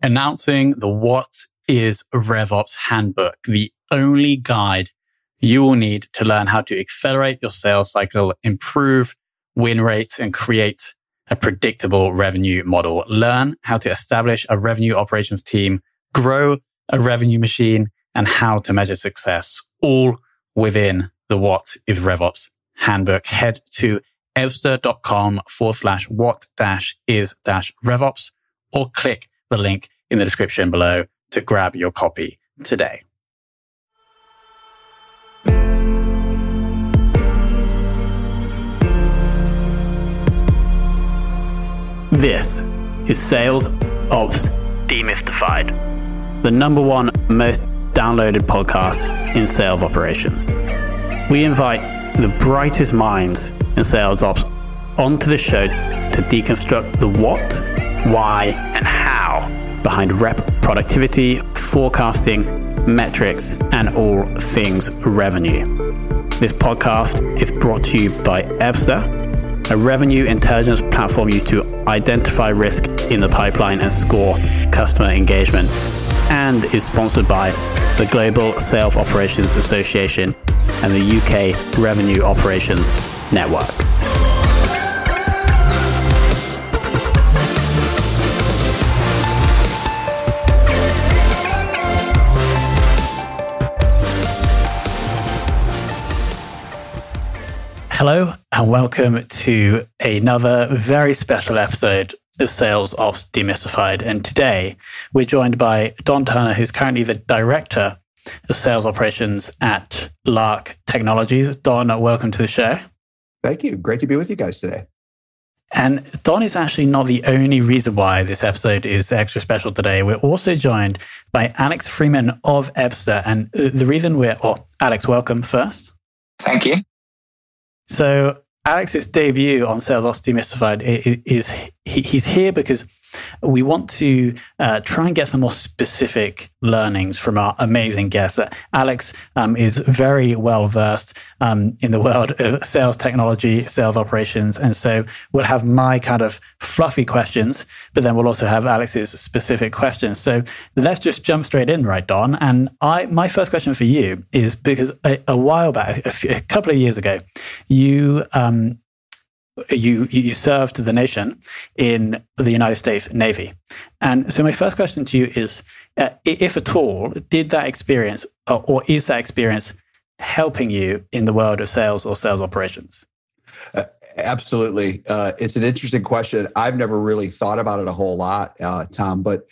announcing the What is RevOps Handbook, the only guide you will need to learn how to accelerate your sales cycle, improve win rates, and create a predictable revenue model. Learn how to establish a revenue operations team, grow a revenue machine, and how to measure success, all within the What is RevOps Handbook. Head to ebsta.com/what-is-RevOps or click the link in the description below to grab your copy today. This is Sales Ops Demystified, the number one most downloaded podcast in sales operations. We invite the brightest minds in sales ops onto the show to deconstruct the what, why, and how behind rep productivity, forecasting, metrics, and all things revenue. This podcast is brought to you by Ebsta, a revenue intelligence platform used to identify risk in the pipeline and score customer engagement, and is sponsored by the Global Sales Operations Association and the UK Revenue Operations Network. Hello and welcome to another very special episode of Sales Ops Demystified. And today we're joined by Don Turner, who's currently the Director of Sales Operations at Lark Technologies. Don, welcome to the show. Thank you. Great to be with you guys today. And Don is actually not the only reason why this episode is extra special today. We're also joined by Alex Freeman of Ebsta. And the reason Alex, welcome first. Thank you. So Alex's debut on Sales Ops Demystified he's here because we want to try and get some more specific learnings from our amazing guests. Alex is very well versed in the world of sales technology, sales operations. And so we'll have my kind of fluffy questions, but then we'll also have Alex's specific questions. So let's just jump straight in, right, Don? And my first question for you is because a while back, a couple of years ago, you served the nation in the United States Navy. And so my first question to you is, if at all, did that experience or is that experience helping you in the world of sales or sales operations? Absolutely. It's an interesting question. I've never really thought about it a whole lot, Tom, but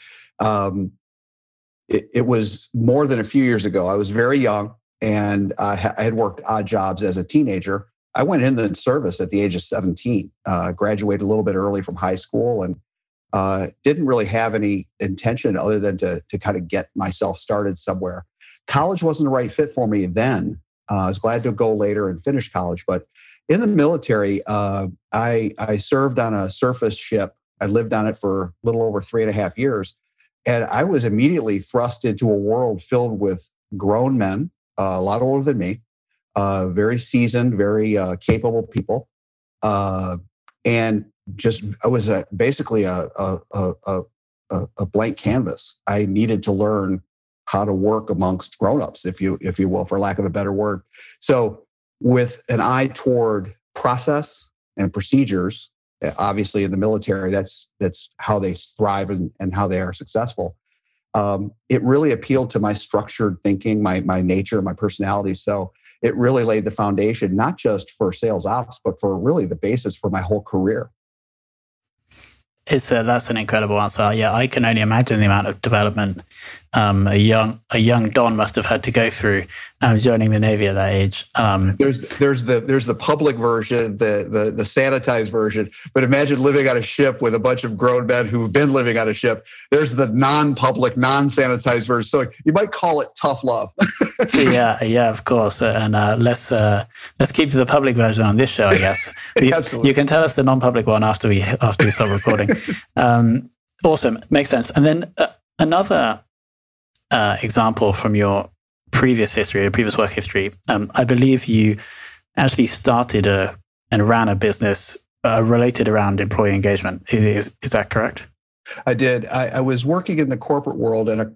it was more than a few years ago. I was very young and I had worked odd jobs as a teenager. I went in the service at the age of 17, graduated a little bit early from high school, and didn't really have any intention other than to kind of get myself started somewhere. College wasn't the right fit for me then. I was glad to go later and finish college. But in the military, I served on a surface ship. I lived on it for a little over 3.5 years. And I was immediately thrust into a world filled with grown men, a lot older than me, very seasoned, very capable people, and just I was basically a blank canvas. I needed to learn how to work amongst grown-ups, if you will, for lack of a better word. So, with an eye toward process and procedures, obviously in the military, that's how they thrive and how they are successful. It really appealed to my structured thinking, my nature, my personality. So it really laid the foundation, not just for sales ops, but for really the basis for my whole career. That's an incredible answer. Yeah, I can only imagine the amount of development a young Don must have had to go through joining the Navy at that age. There's the public version, the sanitized version. But imagine living on a ship with a bunch of grown men who've been living on a ship. There's the non-public, non-sanitized version. So you might call it tough love. Yeah, of course. And let's keep to the public version on this show, I guess. Absolutely. You can tell us the non-public one after we stop recording. Awesome, makes sense. And then another example from your previous history, your previous work history. I believe you actually started and ran a business related around employee engagement. Is that correct? I did. I was working in the corporate world, and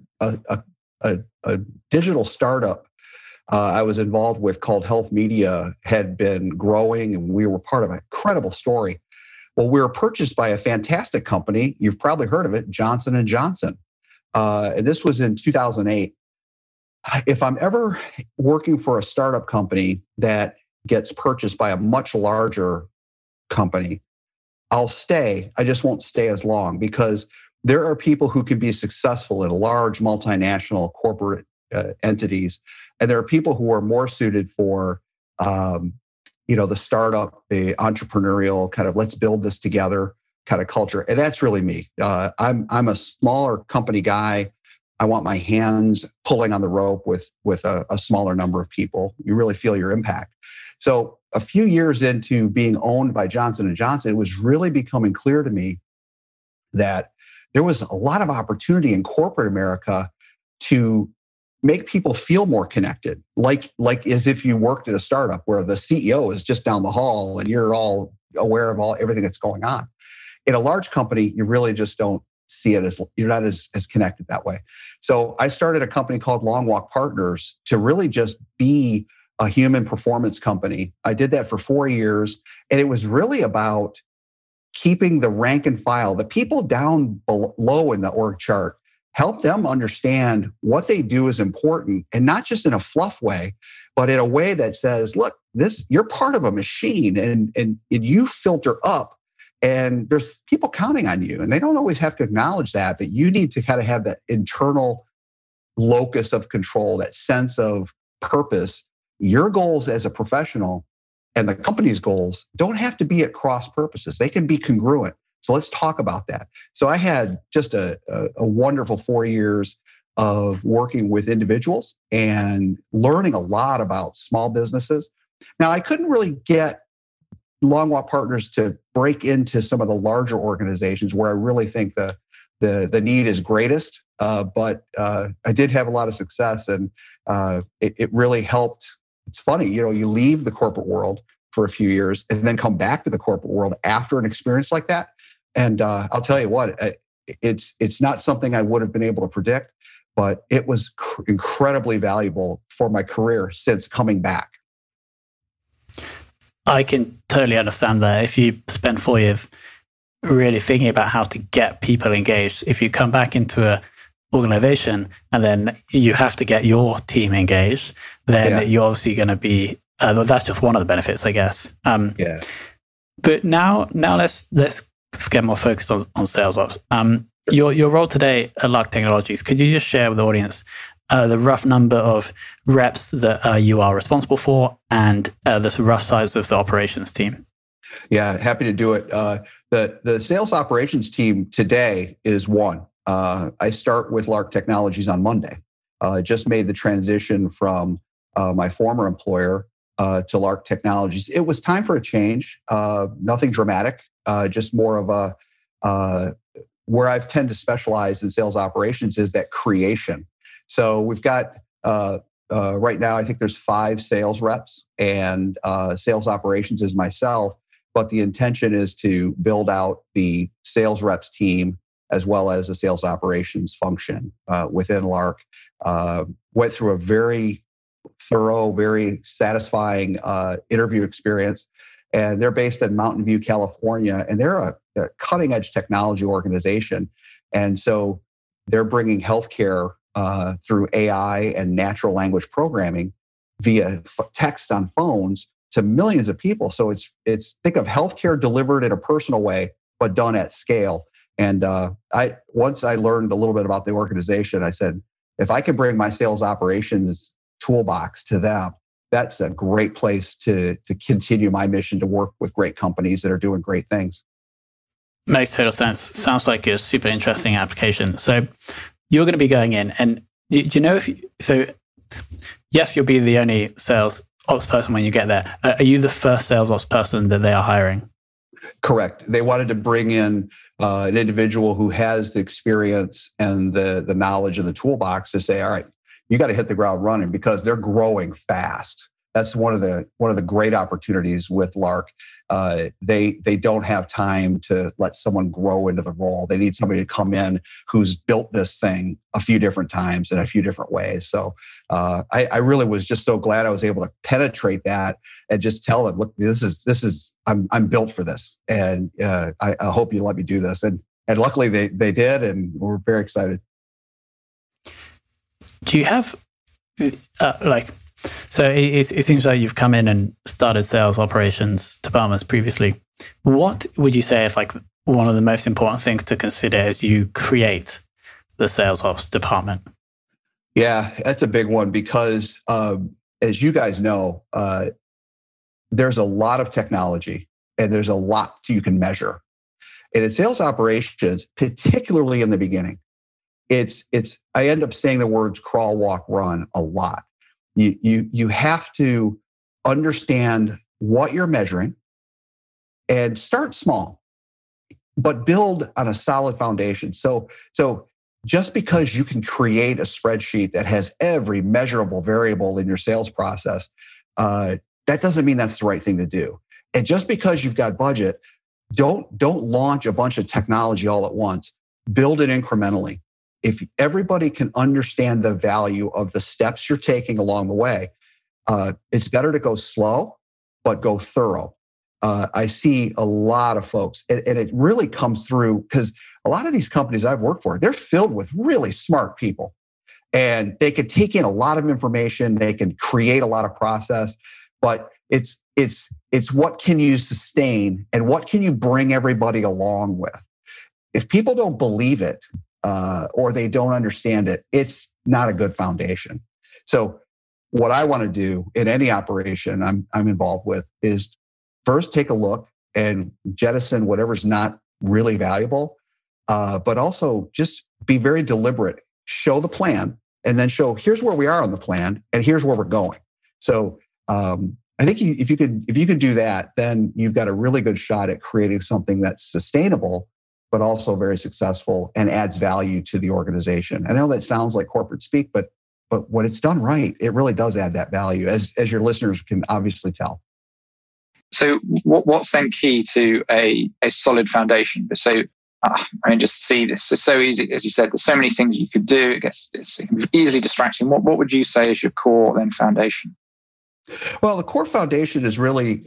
a digital startup I was involved with called Health Media had been growing, and we were part of an incredible story. Well, we were purchased by a fantastic company. You've probably heard of it, Johnson & Johnson. And this was in 2008. If I'm ever working for a startup company that gets purchased by a much larger company, I'll stay. I just won't stay as long, because there are people who can be successful in large multinational corporate entities, and there are people who are more suited for the startup, the entrepreneurial kind of let's build this together kind of culture. And that's really me. I'm a smaller company guy. I want my hands pulling on the rope with a smaller number of people. You really feel your impact. So a few years into being owned by Johnson & Johnson, it was really becoming clear to me that there was a lot of opportunity in corporate America to make people feel more connected, like as if you worked at a startup where the CEO is just down the hall and you're all aware of everything that's going on. In a large company, you really just don't see it as, you're not as connected that way. So I started a company called Long Walk Partners to really just be a human performance company. I did that for 4 years, and it was really about keeping the rank and file, the people down below in the org chart, help them understand what they do is important, and not just in a fluff way, but in a way that says, look, you're part of a machine, and you filter up, and there's people counting on you, and they don't always have to acknowledge that you need to kind of have that internal locus of control, that sense of purpose. Your goals as a professional and the company's goals don't have to be at cross purposes. They can be congruent. So let's talk about that. So I had just a wonderful 4 years of working with individuals and learning a lot about small businesses. Now, I couldn't really get Long Walk Partners to break into some of the larger organizations where I really think the need is greatest. But I did have a lot of success, and it really helped. It's funny, you leave the corporate world for a few years and then come back to the corporate world after an experience like that. And I'll tell you what, it's not something I would have been able to predict, but it was incredibly valuable for my career since coming back. I can totally understand that. If you spend 4 years really thinking about how to get people engaged, if you come back into an organization and then you have to get your team engaged, then you're obviously going to be, that's just one of the benefits, I guess. But now let's get more focused on sales ops. Your role today at Lark Technologies, could you just share with the audience the rough number of reps that you are responsible for, and the rough size of the operations team? Yeah, happy to do it. The sales operations team today is one. I start with Lark Technologies on Monday. Just made the transition from my former employer to Lark Technologies. It was time for a change. Nothing dramatic, just more of a where I've tend to specialize in sales operations is that creation. So we've got right now, I think there's 5 sales reps, and sales operations is myself. But the intention is to build out the sales reps team as well as a sales operations function within Lark. Went through a very thorough, very satisfying interview experience. And they're based in Mountain View, California, and they're a cutting edge technology organization. And so they're bringing healthcare through AI and natural language programming via text on phones to millions of people. So it's think of healthcare delivered in a personal way, but done at scale. And once I learned a little bit about the organization, I said, if I can bring my sales operations toolbox to them, that's a great place to continue my mission to work with great companies that are doing great things. Makes total sense. Sounds like a super interesting application. So you're going to be going in, and do you know yes, you'll be the only sales ops person when you get there. Are you the first sales ops person that they are hiring? Correct. They wanted to bring in an individual who has the experience and the knowledge of the toolbox to say, all right, you got to hit the ground running, because they're growing fast. That's one of the great opportunities with Lark. They don't have time to let someone grow into the role. They need somebody to come in who's built this thing a few different times in a few different ways. So I really was just so glad I was able to penetrate that and just tell them, look, this is I'm built for this, and I hope you let me do this. And luckily they did, and we're very excited. Do you have so it seems like you've come in and started sales operations departments previously. What would you say is like one of the most important things to consider as you create the sales ops department? Yeah, that's a big one because as you guys know, there's a lot of technology and there's a lot you can measure. And in sales operations, particularly in the beginning, I end up saying the words crawl, walk, run a lot. You have to understand what you're measuring and start small, but build on a solid foundation. So just because you can create a spreadsheet that has every measurable variable in your sales process, that doesn't mean that's the right thing to do. And just because you've got budget, don't launch a bunch of technology all at once. Build it incrementally. If everybody can understand the value of the steps you're taking along the way, it's better to go slow, but go thorough. I see a lot of folks, and it really comes through because a lot of these companies I've worked for, they're filled with really smart people, and they can take in a lot of information. They can create a lot of process, but it's what can you sustain and what can you bring everybody along with? If people don't believe it, or they don't understand it, it's not a good foundation. So what I want to do in any operation I'm involved with is first take a look and jettison whatever's not really valuable, but also just be very deliberate. Show the plan and then show here's where we are on the plan and here's where we're going. So I think if you could do that, then you've got a really good shot at creating something that's sustainable, but also very successful and adds value to the organization. I know that sounds like corporate speak, but when it's done right, it really does add that value, as your listeners can obviously tell. So what's then key to a solid foundation? So just see this. It's so easy, as you said, there's so many things you could do. I guess it's easily distracting. What would you say is your core then foundation? Well, the core foundation is really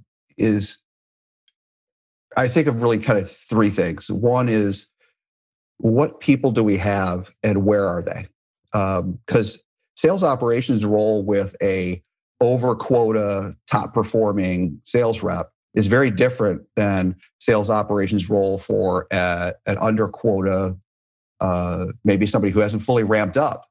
I think of really kind of three things. One is what people do we have and where are they? Because sales operations role with a over quota, top performing sales rep is very different than sales operations role for an under quota, maybe somebody who hasn't fully ramped up,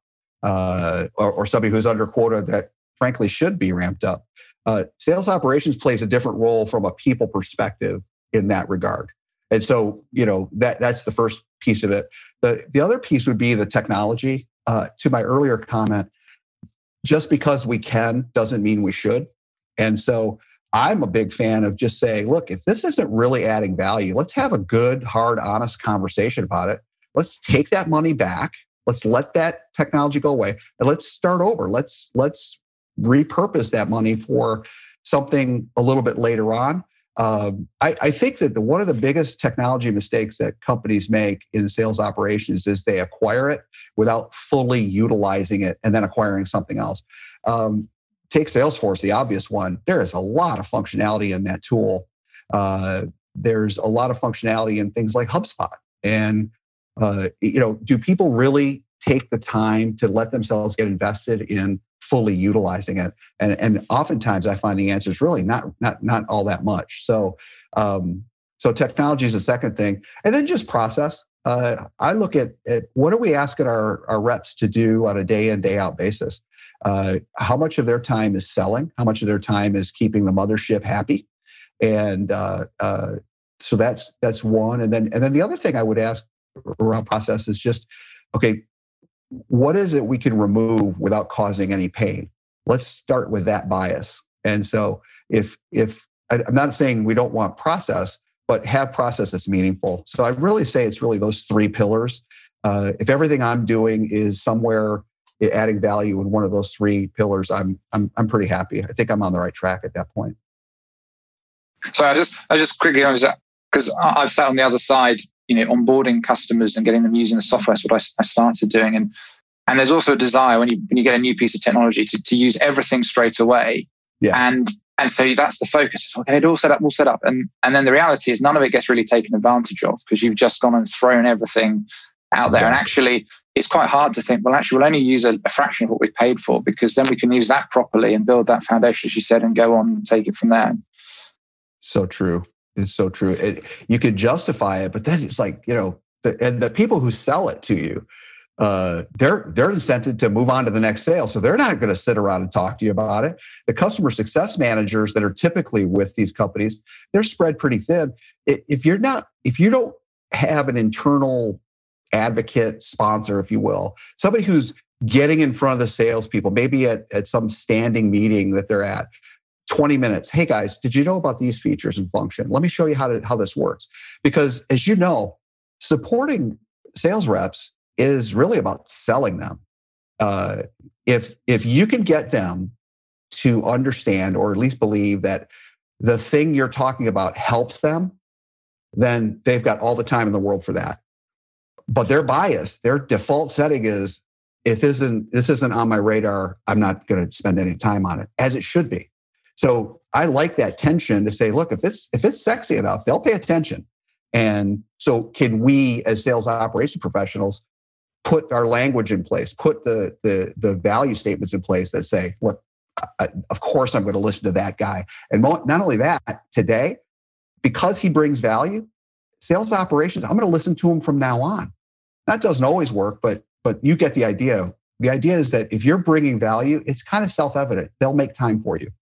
or somebody who's under quota that frankly should be ramped up. Sales operations plays a different role from a people perspective in that regard. And so, that's the first piece of it. The other piece would be the technology. To my earlier comment, just because we can doesn't mean we should. And so I'm a big fan of just saying, look, if this isn't really adding value, let's have a good, hard, honest conversation about it. Let's take that money back. Let's let that technology go away and let's start over. Let's repurpose that money for something a little bit later on. I think that one of the biggest technology mistakes that companies make in sales operations is they acquire it without fully utilizing it and then acquiring something else. Take Salesforce, the obvious one. There is a lot of functionality in that tool. There's a lot of functionality in things like HubSpot. And, do people really take the time to let themselves get invested in fully utilizing it? And oftentimes I find the answer is really not all that much. So technology is the second thing. And then just process. I look at what are we asking our reps to do on a day in, day out basis? How much of their time is selling? How much of their time is keeping the mothership happy? And so that's one. And then the other thing I would ask around process is just, okay, what is it we can remove without causing any pain? Let's start with that bias. And so if I'm not saying we don't want process, but have process that's meaningful. So I really say it's really those three pillars. If everything I'm doing is somewhere adding value in one of those three pillars, I'm pretty happy. I think I'm on the right track at that point. So I just quickly on that, because I've sat on the other side, onboarding customers and getting them using the software. That's what I started doing. And there's also a desire when you get a new piece of technology to use everything straight away. Yeah. And so that's the focus. It's okay, all set up. And then the reality is none of it gets really taken advantage of because you've just gone and thrown everything out there. And actually, it's quite hard to think, well, actually, we'll only use a fraction of what we paid for, because then we can use that properly and build that foundation, as you said, and go on and take it from there. So true. It's so true. You could justify it, but then it's like, and the people who sell it to you, they're incented to move on to the next sale. So they're not going to sit around and talk to you about it. The customer success managers that are typically with these companies, they're spread pretty thin. If you don't have an internal advocate, sponsor, if you will, somebody who's getting in front of the salespeople, maybe at some standing meeting that they're at, 20 minutes. Hey guys, did you know about these features and function? Let me show you how this works. Because as you know, supporting sales reps is really about selling them. If you can get them to understand or at least believe that the thing you're talking about helps them, then they've got all the time in the world for that. But their bias, their default setting is, this isn't on my radar, I'm not going to spend any time on it, as it should be. So I like that tension to say, look, if it's sexy enough, they'll pay attention. And so can we, as sales operation professionals, put our language in place, put the value statements in place that say, look, of course I'm going to listen to that guy. And not only that, today, because he brings value, sales operations, I'm going to listen to him from now on. That doesn't always work, but you get the idea. The idea is that if you're bringing value, it's kind of self-evident. They'll make time for you.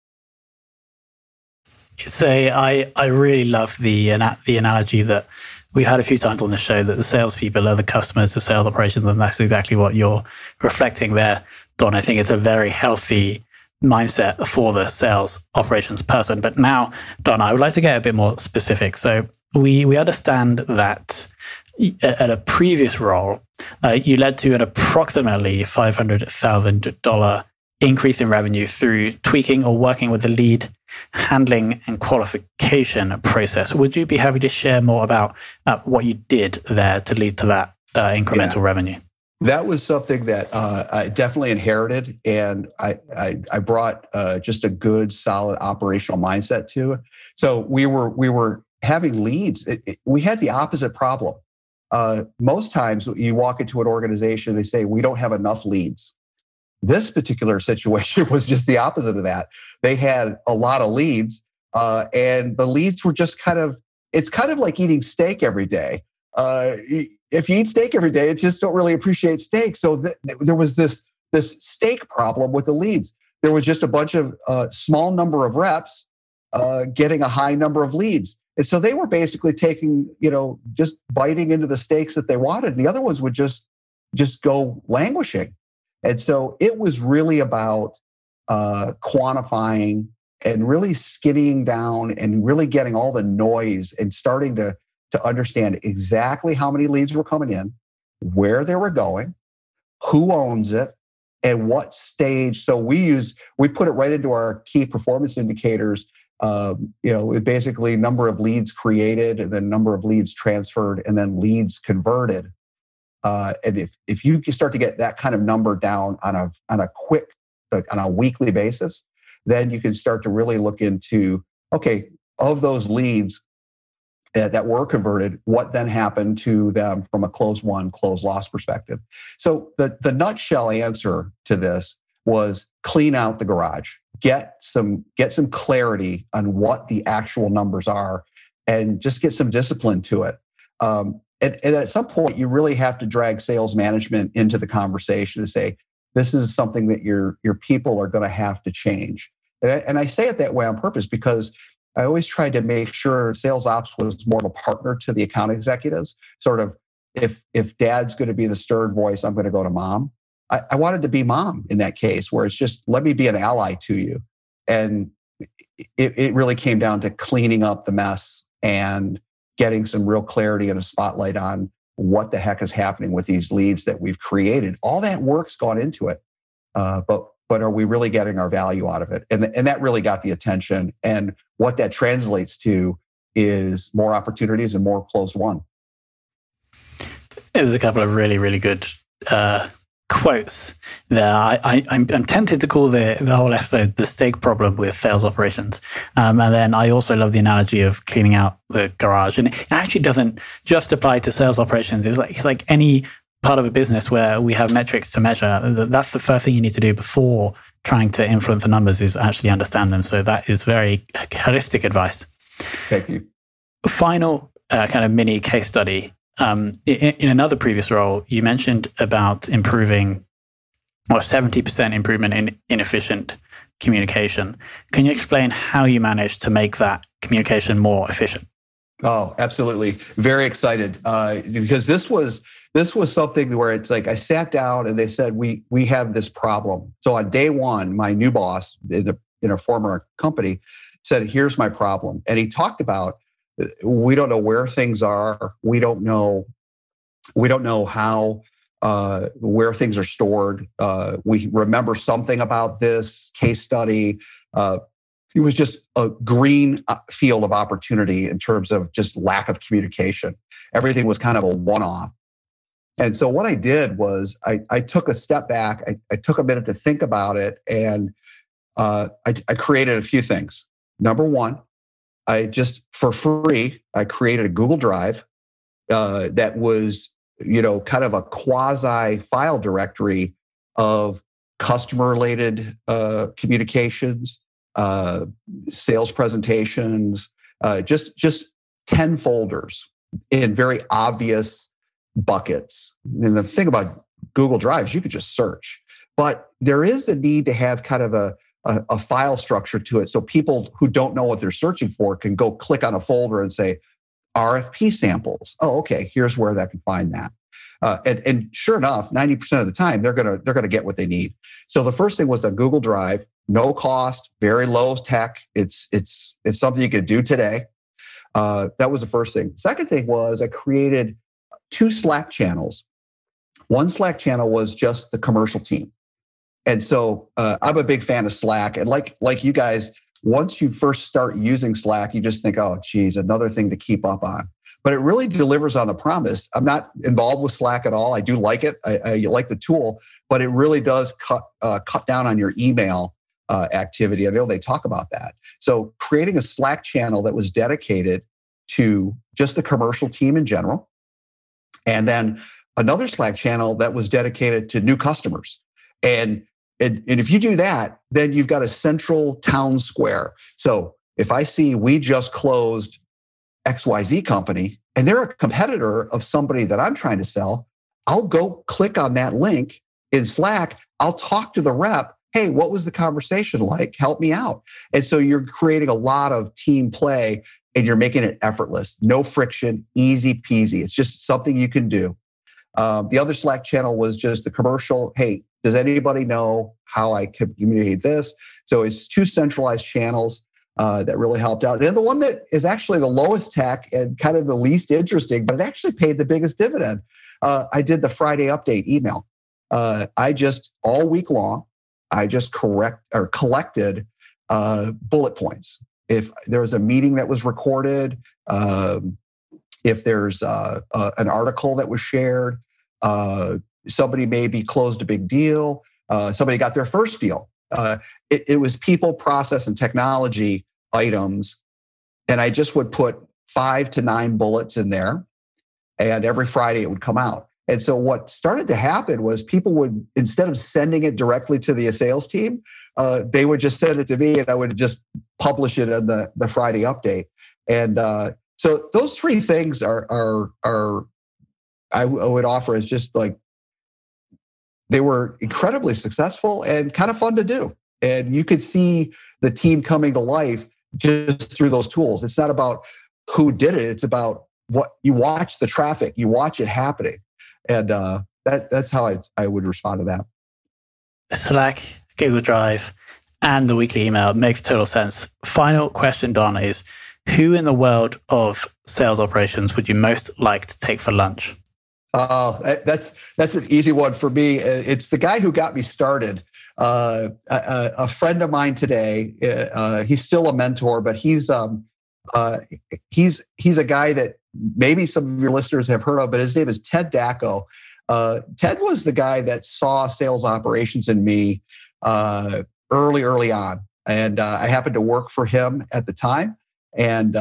I really love the analogy that we've had a few times on the show, that the salespeople are the customers of sales operations, and that's exactly what you're reflecting there, Don. I think it's a very healthy mindset for the sales operations person. But now, Don, I would like to get a bit more specific. So we understand that at a previous role, you led to an approximately $500,000 increase in revenue through tweaking or working with the lead handling and qualification process. Would you be happy to share more about what you did there to lead to that incremental revenue? That was something that I definitely inherited, and I brought just a good, solid operational mindset to it. So we were having leads. We had the opposite problem. Most times you walk into an organization, they say, we don't have enough leads. This particular situation was just the opposite of that. They had a lot of leads, and the leads were just it's kind of like eating steak every day. If you eat steak every day, you just don't really appreciate steak. So there was this steak problem with the leads. There was just a bunch of small number of reps getting a high number of leads. And so they were basically taking, just biting into the steaks that they wanted. And the other ones would just go languishing. And so it was really about quantifying and really skinning down and really getting all the noise and starting to understand exactly how many leads were coming in, where they were going, who owns it, and what stage. So we put it right into our key performance indicators. Basically number of leads created, and then number of leads transferred, and then leads converted. And if you start to get that kind of number down on a weekly basis, then you can start to really look into, okay, of those leads that were converted, what then happened to them from a close won, close loss perspective. So the nutshell answer to this was clean out the garage, get some clarity on what the actual numbers are, and just get some discipline to it. And at some point, you really have to drag sales management into the conversation to say, this is something that your people are going to have to change. And I say it that way on purpose because I always tried to make sure sales ops was more of a partner to the account executives. Sort of, if dad's going to be the stern voice, I'm going to go to mom. I wanted to be mom in that case, where it's just, let me be an ally to you. And it really came down to cleaning up the mess and getting some real clarity and a spotlight on what the heck is happening with these leads that we've created. All that work's gone into it, but are we really getting our value out of it? And that really got the attention. And what that translates to is more opportunities and more closed won. There's a couple of really, really good quotes there. I'm tempted to call the whole episode the steak problem with sales operations. And then I also love the analogy of cleaning out the garage. And it actually doesn't just apply to sales operations. It's like any part of a business where we have metrics to measure. That's the first thing you need to do before trying to influence the numbers, is actually understand them. So that is very holistic advice. Thank you. Final kind of mini case study. In another previous role, you mentioned about improving, or 70% improvement in inefficient communication. Can you explain how you managed to make that communication more efficient? Oh, absolutely. Very excited because this was something where it's like I sat down and they said, we have this problem. So on day one, my new boss in a former company said, here's my problem. And he talked about, we don't know where things are. We don't know how, where things are stored. We remember something about this case study. It was just a green field of opportunity in terms of just lack of communication. Everything was kind of a one-off. And so what I did was I took a step back. I took a minute to think about it, and I created a few things. Number one, for free, I created a Google Drive that was, kind of a quasi file directory of customer-related communications, sales presentations, just 10 folders in very obvious buckets. And the thing about Google Drives, you could just search, but there is a need to have kind of a file structure to it. So people who don't know what they're searching for can go click on a folder and say, RFP samples. Oh, okay, here's where they can find that. And sure enough, 90% of the time, they're gonna get what they need. So the first thing was a Google Drive, no cost, very low tech. It's something you could do today. That was the first thing. Second thing was I created 2 Slack channels. One Slack channel was just the commercial team. And so I'm a big fan of Slack. And like you guys, once you first start using Slack, you just think, oh, geez, another thing to keep up on. But it really delivers on the promise. I'm not involved with Slack at all. I do like it. I like the tool, but it really does cut down on your email activity. I know they talk about that. So creating a Slack channel that was dedicated to just the commercial team in general, and then another Slack channel that was dedicated to new customers. And if you do that, then you've got a central town square. So if I see we just closed XYZ company and they're a competitor of somebody that I'm trying to sell, I'll go click on that link in Slack. I'll talk to the rep. Hey, what was the conversation like? Help me out. And so you're creating a lot of team play and you're making it effortless, no friction, easy peasy. It's just something you can do. The other Slack channel was just the commercial. Hey, does anybody know how I can communicate this? So it's 2 centralized channels that really helped out. And the one that is actually the lowest tech and kind of the least interesting, but it actually paid the biggest dividend. I did the Friday update email. I just, all week long, I just collected bullet points. If there was a meeting that was recorded, if there's an article that was shared, somebody maybe closed a big deal, somebody got their first deal. It was people, process, and technology items. And I just would put 5 to 9 bullets in there. And every Friday it would come out. And so what started to happen was people would, instead of sending it directly to the sales team, they would just send it to me and I would just publish it in the Friday update. And so those 3 things are I would offer as just like, they were incredibly successful and kind of fun to do. And you could see the team coming to life just through those tools. It's not about who did it. It's about what you watch the traffic, you watch it happening. And that's how I would respond to that. Slack, Google Drive, and the weekly email makes total sense. Final question, Don, is who in the world of sales operations would you most like to take for lunch? That's an easy one for me. It's the guy who got me started. A friend of mine today. He's still a mentor, but he's a guy that maybe some of your listeners have heard of. But his name is Ted Dacko. Ted was the guy that saw sales operations in me early on, and I happened to work for him at the time, and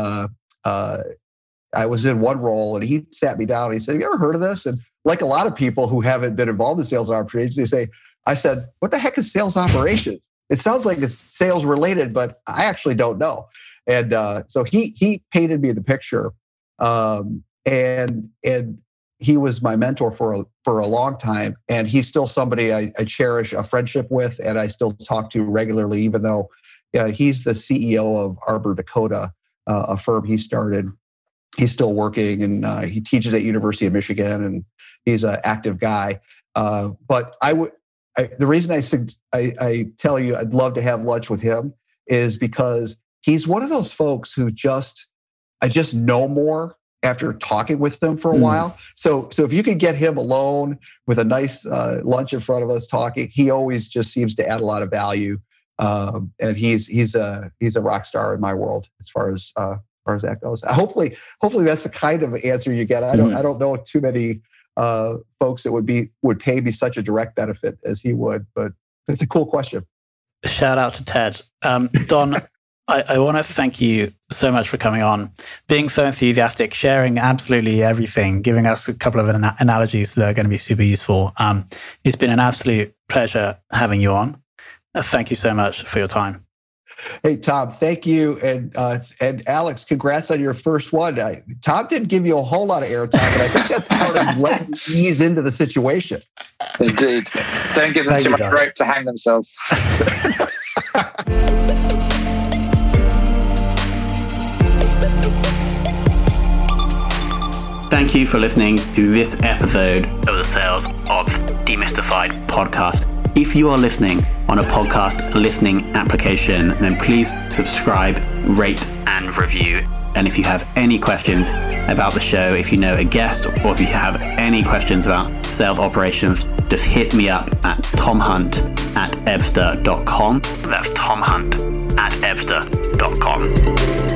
I was in one role, and he sat me down and he said, "Have you ever heard of this?" And like a lot of people who haven't been involved in sales operations, I said, "What the heck is sales operations? It sounds like it's sales related, but I actually don't know." And so he painted me the picture, and he was my mentor for a long time, and he's still somebody I cherish a friendship with, and I still talk to regularly, even though he's the CEO of Arbor Dakota, a firm he started. He's still working, and he teaches at University of Michigan, and he's an active guy. But the reason I tell you I'd love to have lunch with him is because he's one of those folks who I just know more after talking with him for a while. So if you could get him alone with a nice lunch in front of us talking, he always just seems to add a lot of value. And he's a rock star in my world as far as that goes. Hopefully that's the kind of answer you get. I don't know too many folks that would pay me such a direct benefit as he would, but it's a cool question. Shout out to Ted. Don, I want to thank you so much for coming on, being so enthusiastic, sharing absolutely everything, giving us a couple of analogies that are going to be super useful. It's been an absolute pleasure having you on. Thank you so much for your time. Hey, Tom, thank you. And Alex, congrats on your first one. Tom didn't give you a whole lot of airtime, but I think that's part of letting you ease into the situation. Indeed. Don't give them too much rope to hang themselves. Thank you for listening to this episode of the Sales Ops Demystified podcast. If you are listening on a podcast listening application, then please subscribe, rate, and review. And if you have any questions about the show, if you know a guest, or if you have any questions about sales operations, just hit me up at tomhunt@ebster.com. That's tomhunt@ebster.com.